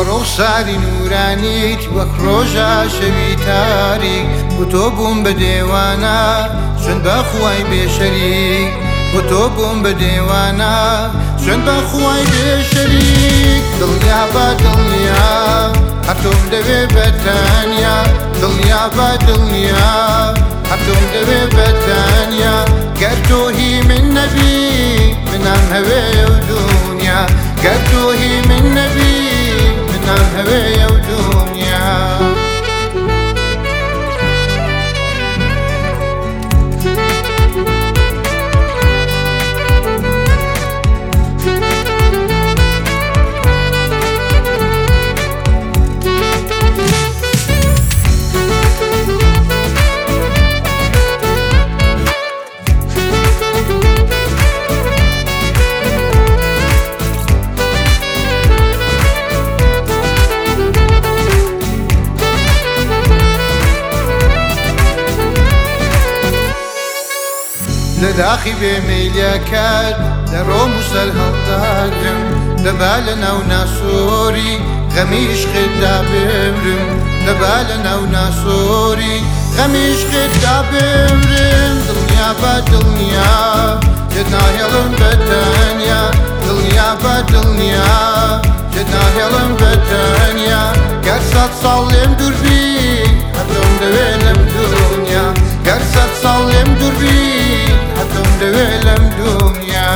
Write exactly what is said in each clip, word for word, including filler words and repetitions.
ڕوخساری نورانیت وەک ڕۆژە شەوی تاریک بۆ تۆ بووم بە دێوانە سوێن بە خوای بێشەریک بۆ تۆ بووم بە دێوانە سوێن بە خوای بێشەریک دڵنیا بە دڵنیا هەردووم دەوێ بە تەنیا دڵنیا بە دڵنیا هەردووم دەوێ بە تەنیا گەر تۆ هی من نەبی منم هەوێ و دونیا گەر تۆ هی من نەبی منم هەوێ و دونیا لداخی بێ مەیلەکەت دەڕۆم و سەر هەڵداگرم دەبا لە ناو ناسۆری غەمی عشقتدا بمرم دەبا لە ناو ناسۆری غەمی عشقتدا بمرم دڵنیا بە دڵنیا جێت ناهێڵم بە تەنیا دڵنیا بە دڵنیا جێت ناهێڵم بە تەنیا گەر سەد ساڵ لێم دووربی هەردووم دەوێ لەم دونیا گەر سەد ساڵ لێم دووربی هەردووم دەوێ لەم دونیا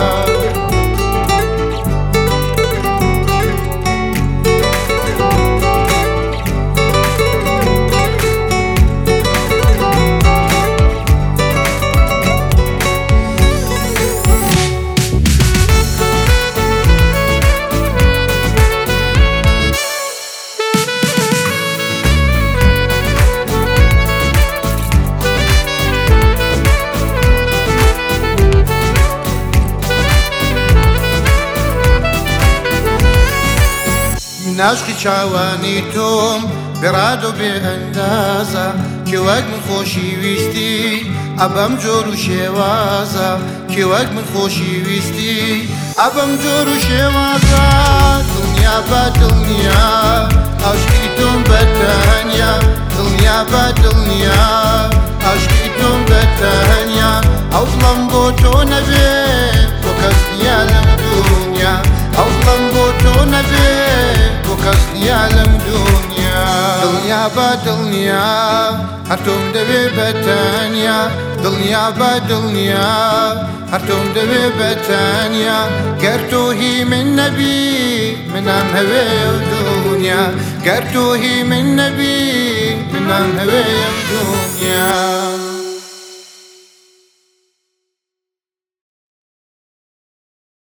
ناشقی چاوانی تۆم بێڕاد و بێ ئەندازە کێ وەک من خۆشی ویستی ئەبەم جۆر و شێوازە کێ وەک من خۆشی ویستی ئەبەم جۆر و شێوازە دڵنیا بە دڵنیا عاشقی تۆم بە تەنیا دڵنیا بە دڵنیا عاشقی تۆم بە تەنیا هەوڵم بۆ تۆ نەبێ بۆ کەس نییە لەم دونیا هەوڵم بۆ تۆ نەبێ کەس نییە لەم دونیا دڵنیا بە دڵنیا هەردووم دەوێ بە تەنیا دڵنیا بە دڵنیا هەردووم دەوێ بە تەنیا گەر تۆ هی من نەبی منم هەوێ و دونیا گەر تۆ هی من نەبی منم هەوێ و دونیا